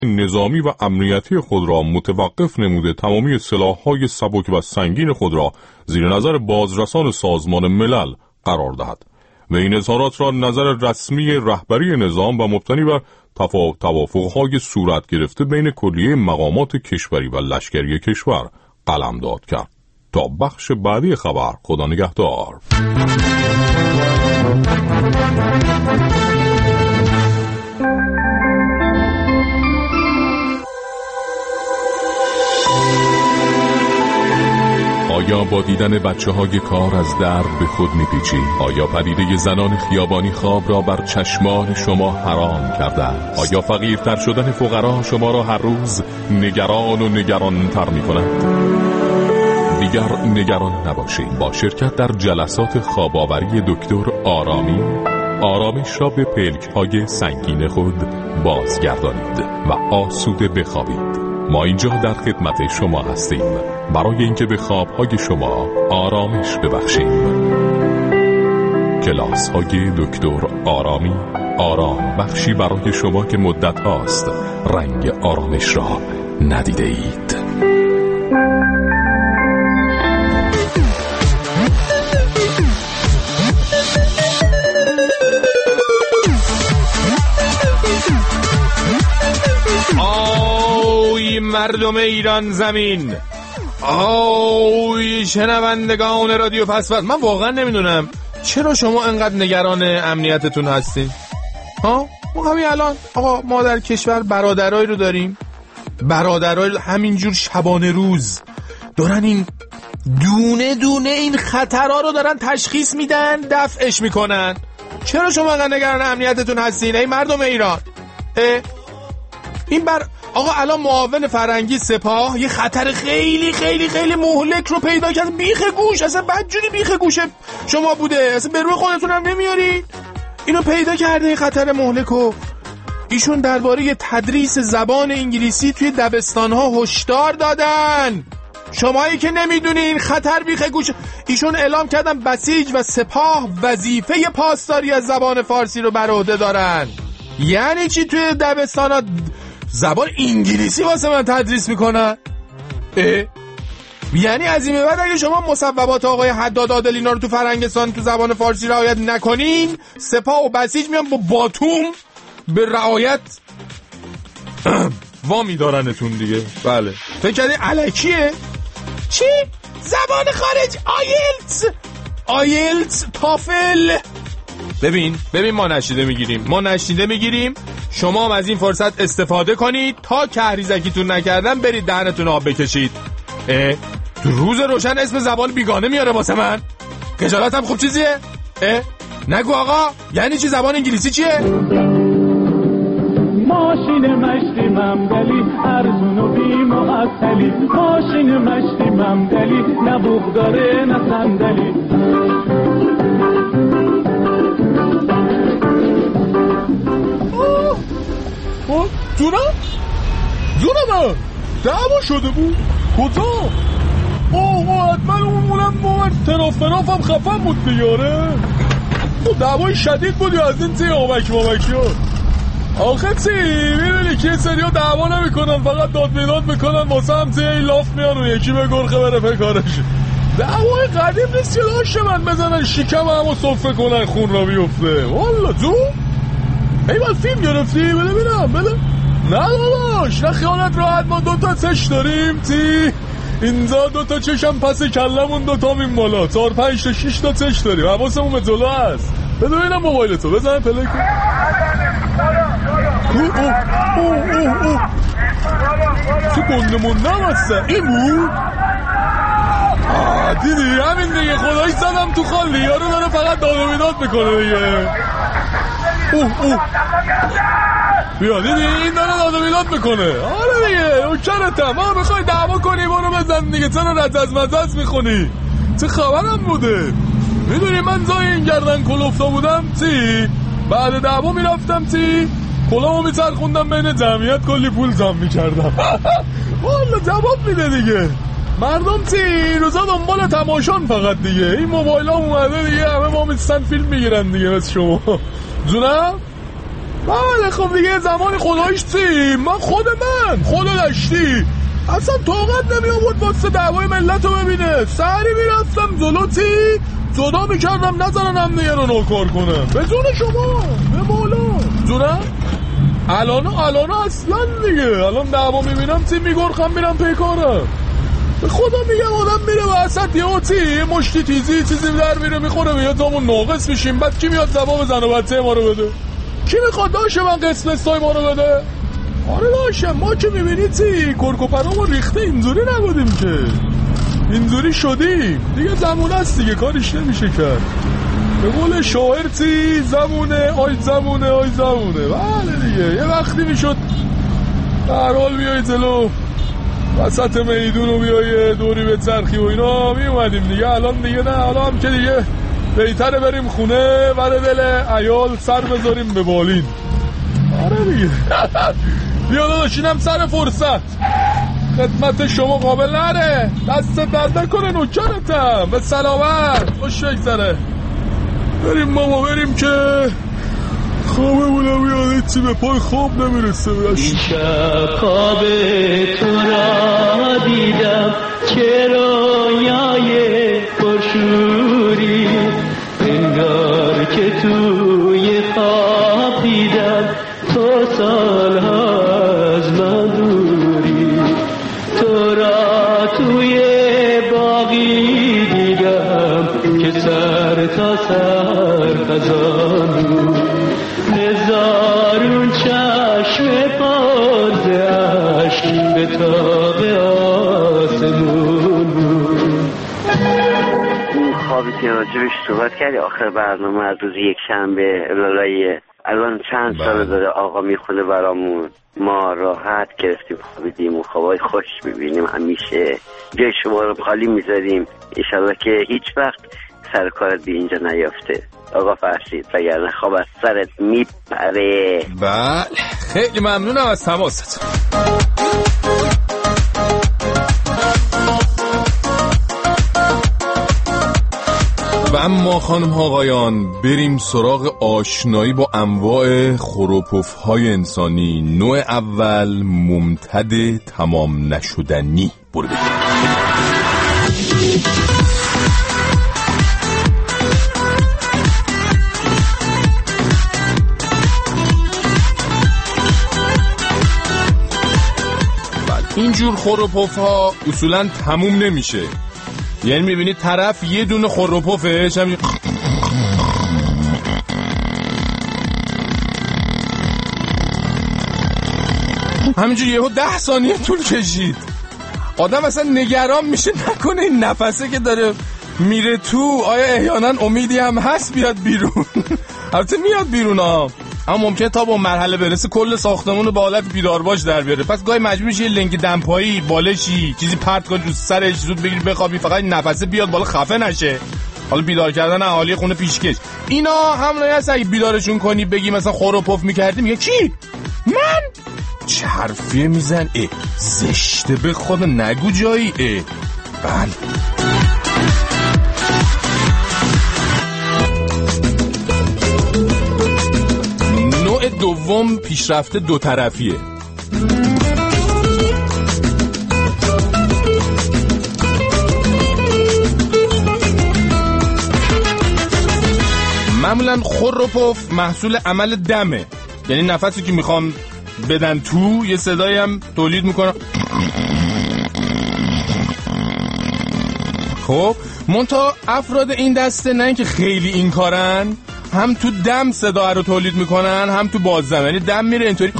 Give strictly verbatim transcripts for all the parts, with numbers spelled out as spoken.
نظامی و امنیتی خود را متوقف نموده تمامی سلاح‌های سبک و سنگین خود را زیر نظر بازرسان سازمان ملل قرار دهد و این اظهارات را نظر رسمی رهبری نظام و مبتنی بر توافق‌های صورت گرفته بین کلیه مقامات کشوری و لشکری کشور قلمداد کرد. تا بخش بعدی خبر، خدا نگهدار. آیا با دیدن بچه های کار از درد به خود میپیچی؟ آیا پدیده زنان خیابانی خواب را بر چشمان شما حرام کرده؟ آیا فقیرتر شدن فقرا شما را هر روز نگران و نگران تر میکند؟ دیگر نگران نباشید. با شرکت در جلسات خواباوری دکتر آرامی، آرامش را به پلک های سنگین خود بازگردانید و آسوده بخوابید. ما اینجا در خدمت شما هستیم برای اینکه به خوابهای شما آرامش ببخشیم. کلاس های دکتر آرامی، آرام بخشی برای شما که مدت هاست رنگ آرامش را ندیده اید. مردم ایران زمین، آوی شنوندگان رادیو پسوند، من واقعا نمیدونم چرا شما انقدر نگران امنیتتون هستین. ها ما همین الان آقا ما در کشور برادرایی رو داریم، برادرای همینجور شبانه روز دارن این دونه دونه این خطرها رو دارن تشخیص میدن، دفعش میکنن. چرا شما انقدر نگران امنیتتون هستین ای مردم ایران؟ اه؟ این بر آقا الان معاون فرنگی سپاه یه خطر خیلی خیلی خیلی مهلک رو پیدا کرد، بیخ گوش، اصلا بدجوری بیخ گوش شما بوده، اصلا به روی خودتون هم نمیارید. اینو پیدا کرده این خطر مهلکو. ایشون درباره تدریس زبان انگلیسی توی دبستان‌ها هشدار دادن. شمایی که نمیدونین خطر بیخ گوش، ایشون اعلام کردن بسیج و سپاه وظیفه پاسداری از زبان فارسی رو بر عهده دارن. یعنی چی توی دبستان‌ها زبان انگلیسی واسه من تدریس میکنن؟ اه؟ یعنی از این به بعد اگه شما مصوبات آقای حداد عادل اینا رو تو فرنگستان تو زبان فارسی رعایت نکنین، سپاه و بسیج میان با باتوم به رعایت وامی دارنتون دیگه. بله فکر کردی الکیه؟ چی؟ زبان خارج، آیلتس آیلتس تافل. ببین ببین ما نشیده میگیریم ما نشیده میگیریم شما هم از این فرصت استفاده کنید تا کهریزکیتون نکردن برید دهنتون آب بکشید. اه تو روز روشن اسم زبان بیگانه میاره واسه من. خجالت هم خوب چیزیه؟ اه نگو آقا، یعنی چی زبان انگلیسی چیه؟ ماشین مشتی ممدلی ارزون و بی معطلی، ماشین مشتی ممدلی نه بوق داره نه صندلی. جونم؟ جونم دعوا شده بود؟ کجا؟ اوه حتما اون مونم مومن ترافناف هم خفن بود دیاره. دعوای شدید بود یا از این تی آمک مامکی ها. آخه چی؟ میبینی که سری ها دعوا نمی کنن، فقط داد بیداد میکنن واسه هم تی لاف میان و یکی به گرخه بره پکارش. دعوای قدیم نیست که لاشه من بزنن شکم همو صفه کنن خون را بیفته. والا جو؟ ایوال فیلم گرفتی؟ بده بینم بده. نه داداش نه خیالت راحت، ما دوتا چش داریم تی اینجا، دوتا چشم پس کلمون دوتا این بالا، چار پنج تا شش تا چش داریم، حواسمون به جلو هست. بده بینم موبایلتو بزن پلی کن. اوه اوه اوه اوه چه گنده مونده هم هستن این بود؟ آه دیدی همین دیگه، خدایی زدم تو خالی، یارو داره فقط داد و بیداد میکنه دیگه. اوه اوه بیا دیدی این داره داد و بیداد میکنه. آره دیگه اوکرتم، ما بخوای دعوا کنی برو بزن دیگه، چرا رجز مزز میخونی؟ چه خبرم بوده؟ میدونی من زای این گردن کلوفتا بودم تی، بعد دعوا میرفتم تی کلامو میچرخوندم بین جمعیت، کلی پول جمع میکردم. والا جواب میده دیگه. مردم تی روزا دنبال تماشان فقط دیگه، این موبایل ها اومده دیگه، همه ما میستن فیلم میگیرن دیگه مثل شما. جونم؟ بله خب دیگه زمان خدایش چی؟ من خود من خدا داشتی اصلا طاقت نمی آورد واسه دعوای ملت رو ببینه. سری میرفتم جلو تی جدا میکردم نزنن هم دیگه رو نوکار کنم. به جون شما به مولا جونم. الان الان اصلا دیگه الان دعوا میبینم تی میگرخم میرم پیکارم. به خدا میگم آدم میره وسط یه تی مشتی تیزی چیزی در میره میخوره بیاد همون ناقص میشیم. بعد کی میاد جواب زن و بچه ما رو بده؟ کی میخواد داشه من قسم استای ما رو بده؟ آره داشتم ما که میبینی تی کرکوپرامو ریخته اینجوری نبودیم که اینجوری شدیم دیگه. زمونه است دیگه کارش نمیشه کرد. به قول شاعر تی زمونه آی زمونه آی زمونه. بله دیگه یه وقتی میشد در حال بیایی جلو وسط میدون رو بیایی دوری به چرخی و اینا میومدیم دیگه. الان دیگه نه. الان هم که دیگه بهتره بریم خونه و دل عیال سر بذاریم به بالین. آره دیگه بیا داشتینم سر فرصت خدمت شما قابل نره. دست درد نکنه نوکرتم. به سلامت خوش بگذره. بریم بابا بریم که خوابه بودم یاده چی به پای خواب نمیرسه. این شب خواب تو را دیدم که رویای پرشوری انگار که توی خواب دیدم تو سالها از من دوری. تو را توی باقی دیدم که سر تا سر خزان بود. هزارون چشم پاز عشق به تاق آسمون بود. این خوابی که راجبش صحبت کردی آخر برنامه از روز یک شنبه لالاییه. الان چند سال داره آقا میخونه برامون. ما راحت گرفتیم خوابیدیم و خوابای خوش میبینیم. همیشه جای شما رو خالی میذاریم. انشالله که هیچ وقت سر کارت بی اینجا نیافته آقا فرشید وگرنه خواب از سرت میپره. بله خیلی ممنونم از تماست. و اما خانم ها آقایان بریم سراغ آشنایی با انواع خروپف های انسانی. نوع اول ممتد تمام نشدنی. برو بریم. اینجور خروپف ها اصولا تموم نمیشه. یعنی میبینید طرف یه دونه خروپفش هم همینجور یهو ده ثانیه طول کشید. آدم اصلا نگران میشه نکنه این نفسه که داره میره تو آیا احیانا امیدی هم هست بیاد بیرون. البته میاد بیرون ها، اما ممکنه تا با مرحله برسه کل ساختمون رو به حالت بیدار باش در بیاره. پس گاهی مجبور میشه لنگ دمپایی بالشی چیزی پرت کنی رو سرش زود بگیری بخوابی فقط نفسه بیاد بالا خفه نشه. حالا بیدار کردن اهالی خونه پیشکش اینا همونایی هست. اگه بیدارشون کنی بگی مثلا خور و پف میکردی میگه کی؟ من؟ چه حرفیه میزن؟ اه زشته به خدا نگو جایی. اه بله نوع دوم پیشرفته دو طرفیه. معمولا خور و پف محصول عمل دمه، یعنی نفسی که میخوام بدن تو یه صدایی هم تولید میکنه. خب منتها افراد این دسته نه اینکه خیلی این کارن، هم تو دم صدا رو تولید میکنن هم تو بازدم، یعنی دم میره اینطوری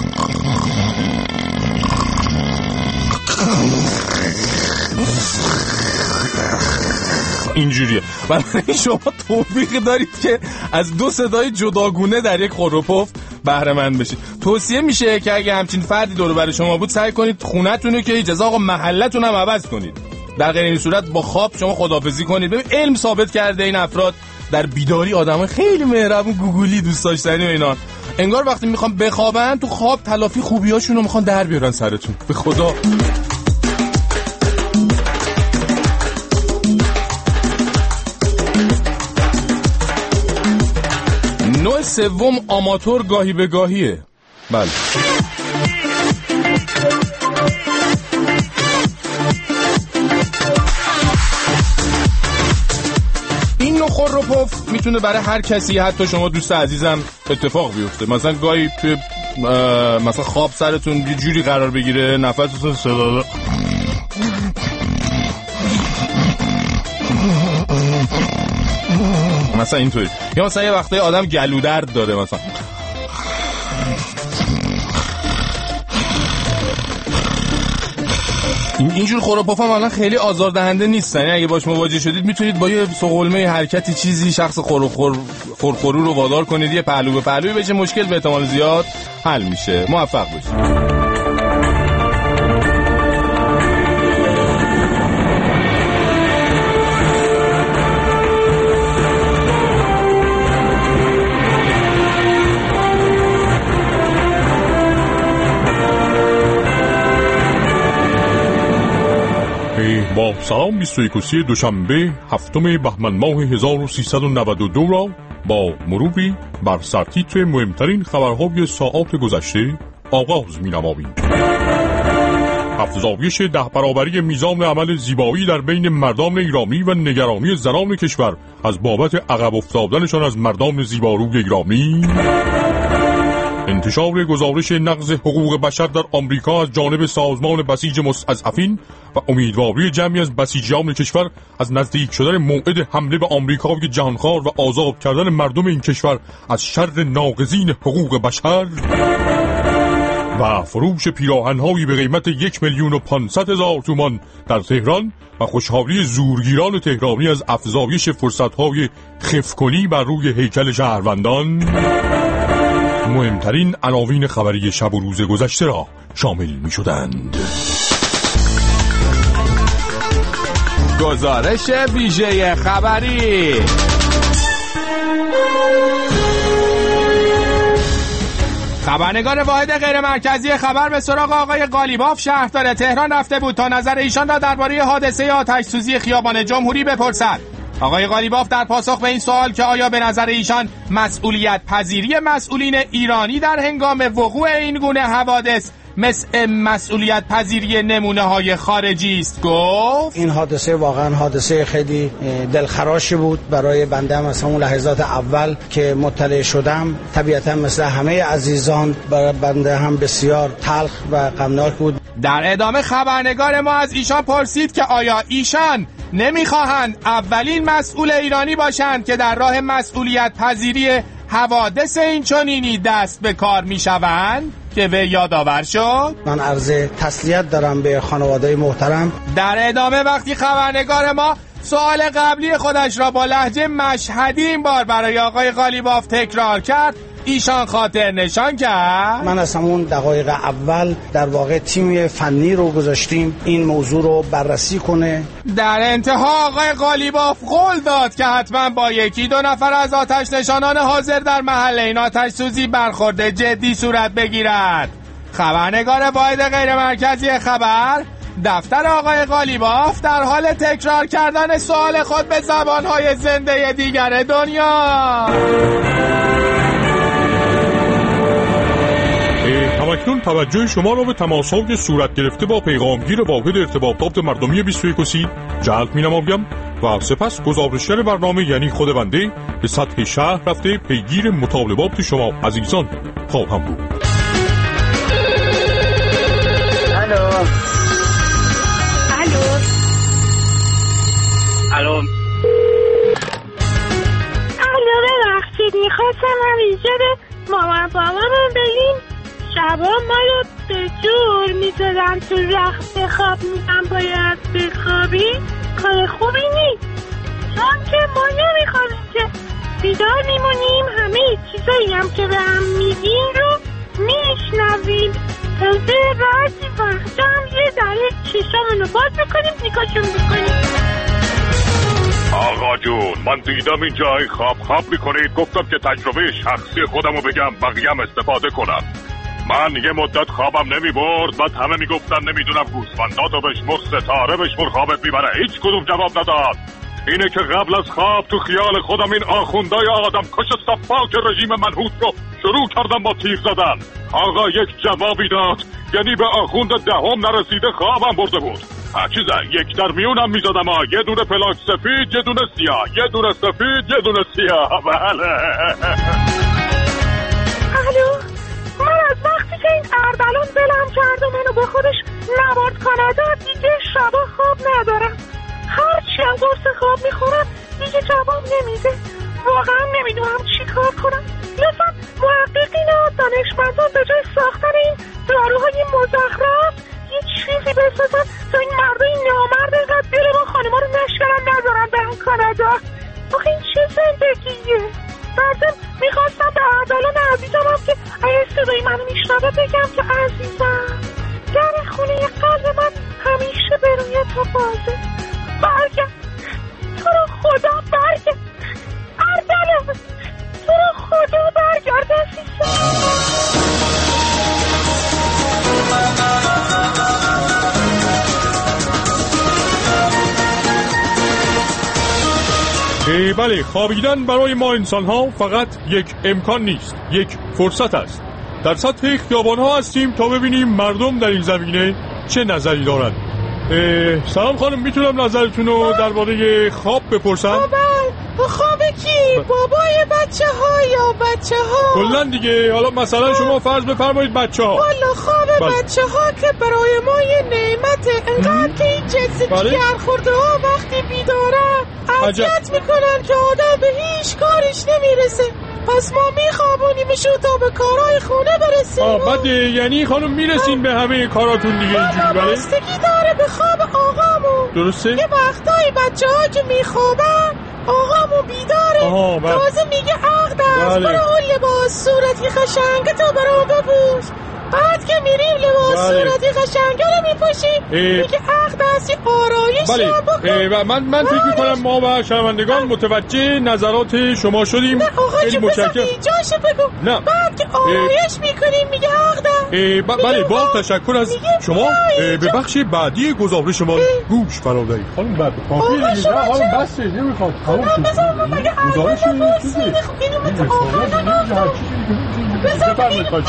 اینجوریه. بنابراین شما توفیق دارید که از دو صدای جداگونه در یک خور و پف بهره مند بشید. توصیه میشه که اگه همچین فردی دور و بر شما بود سعی کنید خونه‌تون که اجازه آقا محلتون هم عوض کنید. در غیر این صورت با خواب شما خداحافظی کنید. ببین علم ثابت کرده این افراد در بیداری آدمای خیلی مهربون گوگلی دوست داشتنی و اینا، انگار وقتی میخوام بخوابن تو خواب تلافی خوبیاشون رو میخوان در بیارن سرتون. به خدا نوع نوع سوم آماتور گاهی به گاهیه. بله. این نوع خور و پف میتونه برای هر کسی، حتی شما دوست عزیزم، اتفاق بیفته. مثلا گاهی توی مثلا خواب سرتون یه جوری قرار بگیره، نفستون صدا مثلا اینطوری، یا مثلا یه وقتای آدم گلو درد داره مثلا این اینجور خوراپاف هم الان خیلی آزاردهنده نیستن. یعنی اگه باش مواجه شدید میتونید با یه سقلمه حرکتی چیزی شخص خورخور خورخورو رو وادار کنید یه پهلو به پهلوی بشه، مشکل به احتمال زیاد حل میشه. موفق باشید. با سلام بیست و یکم دوشنبه هفتم بهمن ماه هزار و سیصد و نود و دو را با مروری بر سرتیتر مهمترین خبرهای ساعات گذشته آغاز می‌نماییم. افزایش ده برابری میزان عمل زیبایی در بین مردان ایرانی و نگرانی زنان کشور از بابت عقب افتادنشان از مردان زیباروی ایرانی. انتشار گزارش نقض حقوق بشر در آمریکا از جانب سازمان بسیج مستضعفین و امیدواری جمعی از بسیجیان کشور از نزدیک شدن موعد حمله به آمریکای جهانخوار و آزاد کردن مردم این کشور از شر ناقضین حقوق بشر. و فروش پیراهن‌هایی به قیمت یک میلیون و پانصد هزار تومان در تهران و خوشحالی زورگیران تهرانی از افزایش فرصت‌های خف‌کنی بر روی هیکل شهروندان. مهمترین عناوین خبری شب و روز گذشته را شامل می شدند. گزارش ویژه خبری. خبرنگار واحد غیر مرکزی خبر به سراغ آقای قالیباف شهردار تهران رفته بود تا نظر ایشان را درباره حادثه آتش سوزی خیابان جمهوری بپرسد. آقای قالیباف در پاسخ به این سوال که آیا به نظر ایشان مسئولیت پذیری مسئولین ایرانی در هنگام وقوع این گونه حوادث مثل مسئولیت پذیری نمونه های خارجی است گفت این حادثه واقعا حادثه خیلی دلخراشی بود برای بنده. هم از همون لحظات اول که مطلع شدم طبیعتا مثل همه عزیزان برای بنده هم بسیار تلخ و غمناک بود. در ادامه خبرنگار ما از ایشان پرسید که آیا ایشان نمیخواهند اولین مسئول ایرانی باشند که در راه مسئولیت پذیری حوادث این چنینی دست به کار میشوند که وی یادآور شد. من عرض تسلیت دارم به خانواده محترم. در ادامه وقتی خبرنگار ما سوال قبلی خودش را با لهجه مشهدی این بار برای آقای قالیباف تکرار کرد، ایشان خاطر نشان کرد من از همون دقایق اول در واقع تیم فنی رو گذاشتیم این موضوع رو بررسی کنه. در انتها آقای قالیباف قول داد که حتما با یکی دو نفر از آتش نشانان حاضر در محل این آتش سوزی برخورد جدی صورت بگیرد. خبرنگار واحد غیر مرکزی خبر دفتر آقای قالیباف در حال تکرار کردن سوال خود به زبانهای زنده دیگر دنیا. همکنون توجه شما را به تماس‌های صورت گرفته با پیغامگیر واحد ارتباطات مردمی بیست و یک جلب می‌نمایم و سپس گزارشگر برنامه یعنی خود بنده به سطح شهر رفته پیگیر مطالبات شما عزیزان خواهم بود. الو الو الو الو ببخشید میخواستم هم ایجاد مامان بابامون بگیم شبا ما رو به جور میزدن تو رخت خواب میگم باید بخوابی کار خوبی نیست، چون که ما نمیخوابیم که بیدار میمونیم همه چیزایی هم که به هم میگیم رو میشنویم. تازه بعضی وقتا هم یه ذره چشامونو باز میکنیم نگاهشون میکنیم. آقا جون من دیدم این جای خواب خواب میکنید، گفتم که تجربه شخصی خودمو بگم بقیه‌ام استفاده کنم. من یه مدت خوابم نمی برد، بعد همه میگفتن نمیدونم گوسفندا تو بشمر ستاره بشمر خوابت میبره، هیچ کدوم جواب نداد. اینه که قبل از خواب تو خیال خودم این آخوندای آدم کش صفاک رژیم منحوس رو شروع کردم با تیر زدن. آقا یک جوابی داد، یعنی به آخوند دهم نرسیده خوابم برده بود. چیزه یک در میونم میزدم ها، یه دونه پلاک سفید، یه دونه سیاه، یه دونه سفید، یه دونه سیاه. بله. الو، من از وقتی که این اردلان دلم کرد و منو به خودش نبرد کانادا دیگه شبا خواب ندارم. هرچی هم قرص خواب میخورم دیگه جواب نمیده. واقعا نمیدونم چی کار کنم. لطفا محققین و دانشمندان به جای ساختن این داروهای مزخرف یه چیزی بسازن تا این مردای نامرد اینقدر دل ما خانما رو نشکنن نذارن برن کانادا. آخه این چه زندگیه؟ بعدم میخواستم به اردلان عزیزم هم که اگه صدای منو میشنوه بگم که عزیزم در خونه قلب من همیشه به روی تو بازه. برگرد، تو رو خدا برگرد اردلان، تو رو خدا برگرد عزیزم. بله، خوابیدن برای ما انسان ها فقط یک امکان نیست، یک فرصت است. در سطح خیابان ها هستیم تا ببینیم مردم در این زمینه چه نظری دارند. سلام خانم، میتونم نظرتون رو درباره خواب بپرسم؟ خواب کی؟ بابای بچه ها یا بچه ها؟ کلن دیگه. حالا مثلا شما فرض بفرمایید بچه ها. والا خواب بله. بچه ها که برای ما یه نعمته. انقدر که این جنس جگر خورده ها وقتی بیدارن اذیت میکنن که آدم به هیچ کارش نمیرسه. پس ما میخوابونیمشون تا به کارهای خونه برسیم. آه بده، یعنی خانم میرسین به همه کاراتون دیگه اینجوری. بله بستگی داره به خواب آقامون. درسته؟ یه وقتایی بچه ها که میخوابن آقامون بیداره. تازه میگه عقد است برای اون لباس صورتی خشنگه تا برام بپوش. بعد که میریم لباس بله. صورتی خشنگه رو میپوشیم میگه عقد است یه آرایشی بله. هم بکن. من من فکر میکنم ما و شنوندگان متوجه نظرات شما شدیم. نه آقا جو بسا بیجاشه بگو. نه. بعد که آرایش میکنیم میگه عقد است. بله با تشکر از شما. به بخش بعدی گزارش ما گوش فرادارید. خانم بعد کافیه دیگه. نه حالا بس نمیخواد. خانم گزارش چیزی بفرمایید.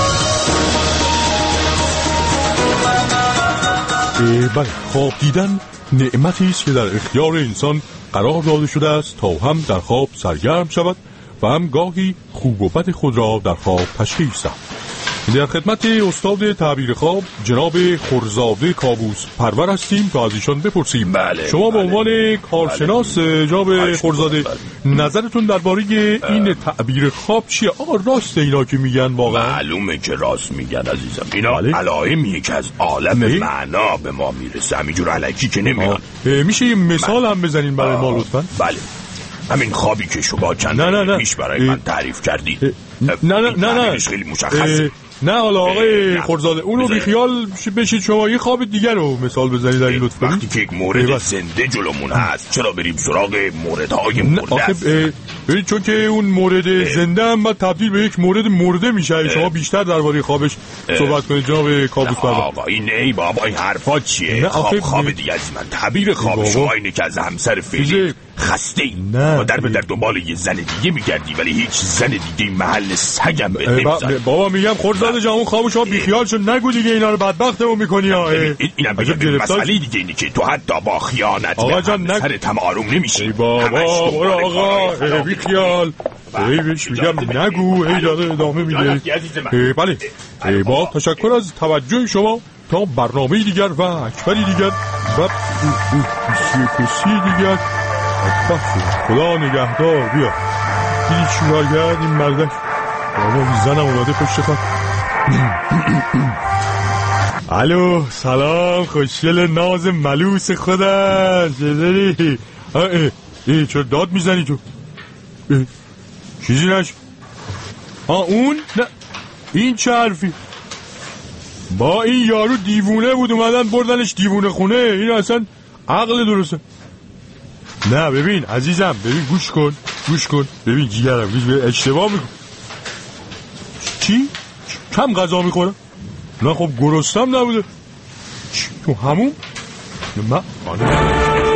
بله، خواب دیدن نعمتی است که در اختیار انسان قرار داده شده است تا هم در خواب سرگرم شود و هم گاهی خوب و بد خود را در خواب تشخیص دهد. در خدمت استاد تعبیر خواب جناب خورزاده کابوس پرور هستیم تا از ایشان بپرسیم. بله، شما به بله. عنوان کارشناس جناب خورزاده بله. نظرتون درباره این تعبیر خواب چیه؟ آقا راست اینا که میگن واقعا؟ معلومه که راست میگن عزیزم. اینا بله. علائمیه که از عالم معنا به ما میرسه، همینجور الکی که نمیان. میشه یه مثال هم بزنین برای ما لطفا؟ بله، همین خوابی که شما چند دقیقه پیش برای من تعریف کردید. نه نه نه نه خیلی مشخصه. نه حالا آقای خورزاده اونو بیخیال بشید، شما یه خواب دیگر رو مثال بزنید در این لطفا. وقتی که یک مورد زنده جلومون هست چرا بریم سراغ موردهای مرده است؟ ببین چون که اون مورد زنده هم بعد تبدیل به یک مورد مرده میشه. شما بیشتر درباره خوابش صحبت کنید جناب کابوس پرور. آقا این ای بابا این حرفا چیه؟ خواب خواب دیگه از من. تعبیر خواب شما اینه که از همسر فعلی خسته ای و در به در دنبال یه زن دیگه میگردی ولی هیچ زن دیگه محل سگم بهت نمیذاره. بابا میگم خورزاده جان اون خواب شما بیخیال شو، نگو دیگه اینا رو بدبختمون میکنی. اینم بگم مسئله دیگه اینه که تو حتی با خیانت آقا جان نگ... سرتم آروم نمیشی. ای بابا برو آقا بیخیال. ای بهش میگم نگو، ای داده ادامه میده. بله با تشکر از توجه شما تا برنامه دیگر و اکبری دیگر و کسی دیگر. خدا نگهدار. بیا دیدی چیکار کرد این مردک؟ بابا زنم اومده پشت خط. الو سلام خوشگل ناز ملوس خودم چطوری؟ ای ای چرا داد میزنی تو؟ چیزی نشد. ها اون؟ نه این چه حرفی؟ با این یارو دیوونه بود اومدن بردنش دیوونه خونه. این اصلا عقل درسته؟ نه ببین عزیزم، ببین گوش کن گوش کن ببین جیگرم، گوش اشتباه میکن. چی؟ کم غذا میخورم؟ نه خب گرستم نبوده. چی؟ تو همون؟ نه من